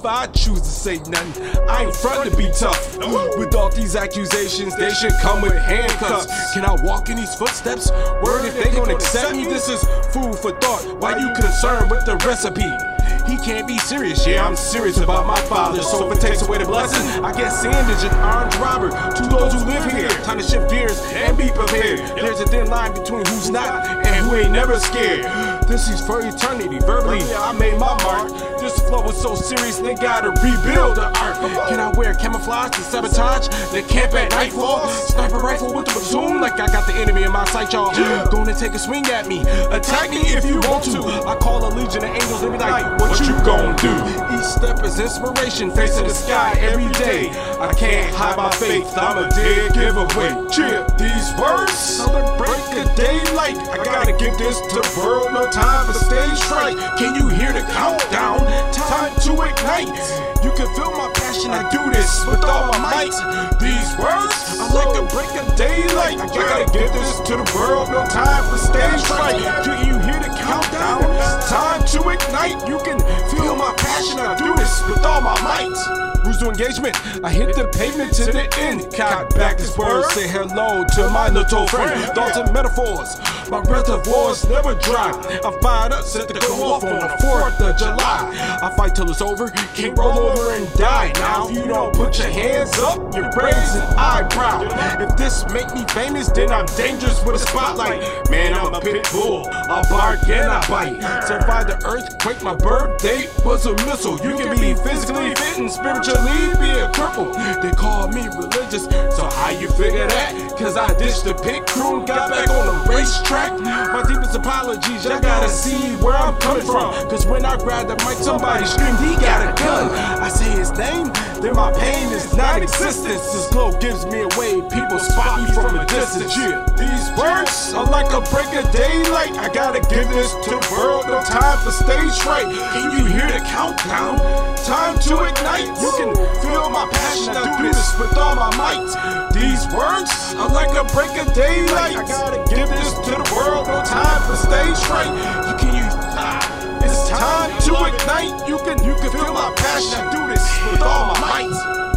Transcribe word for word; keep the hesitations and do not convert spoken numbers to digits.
if I choose to say nothing. I ain't frontin' to be tough. With all these accusations, they should come with handcuffs. Can I walk in these footsteps? Word if they gon' accept me, this is food for thought. Why you concerned with the recipe? He can't be serious, yeah, I'm serious about my father. So if it takes away the blessing, I get sandwich and armed robber. To those who live here, time to shift gears and be prepared. There's a thin line between who's not and who ain't never scared. This is for eternity, verbally I made my mark. This flow is so serious, they gotta rebuild the art. Can I wear camouflage to sabotage the camp at nightfall? Sniper rifle with the platoon, like I got the enemy in my sight, y'all. Gonna take a swing at me, attack me if you want to. I call a legion of angels, they be like, what you gon' do? Each step is inspiration, facing the sky every day. I can't hide my faith, I'm a dead giveaway. Cheer, these words celebrate the daylight. I gotta give this to the world, no time for stage fright. Can you hear the countdown? Time to ignite. You can feel my passion, I do this with all my might. These words are like a break of daylight. I gotta give this to the world, no time for stage fright. Can you hear the countdown? Time to ignite. You can feel my passion, I do this with all my might. Rules to engagement, I hit the pavement to the end. Cock back this word, say hello to my little friend. Thoughts and metaphors, my reservoirs never dry. I fired up, set the go off on the fourth of July. I fight till it's over, can't roll over and die. Now if you don't put your hands up, you're raising eyebrow. If this make me famous, then I'm dangerous with a spotlight. Man, I'm a pit bull, I bark and I bite. Survived the earthquake, my birthday was a missile. You can be physically fit and spiritually be a cripple. They call me religious, so how you figure that? Cause I ditched the pit crew and got back on the racetrack. My deepest apologies, y'all gotta see where I'm coming from. Cause when I grab the mic, somebody screamed, he got a gun. I say his name, then my pain is non-existent. This glow gives me away, people spot me from a distance. Yeah, these words are like a break of daylight. I gotta give this to the world, no time for stage fright. Can you hear the countdown? Time to ignite. You can feel my passion, I do this with all my might. These words are like a break of daylight. I gotta give this to the world, no time for stage fright. You can use ah, it's time to ignite. You can you can feel my passion, I do this with all my might.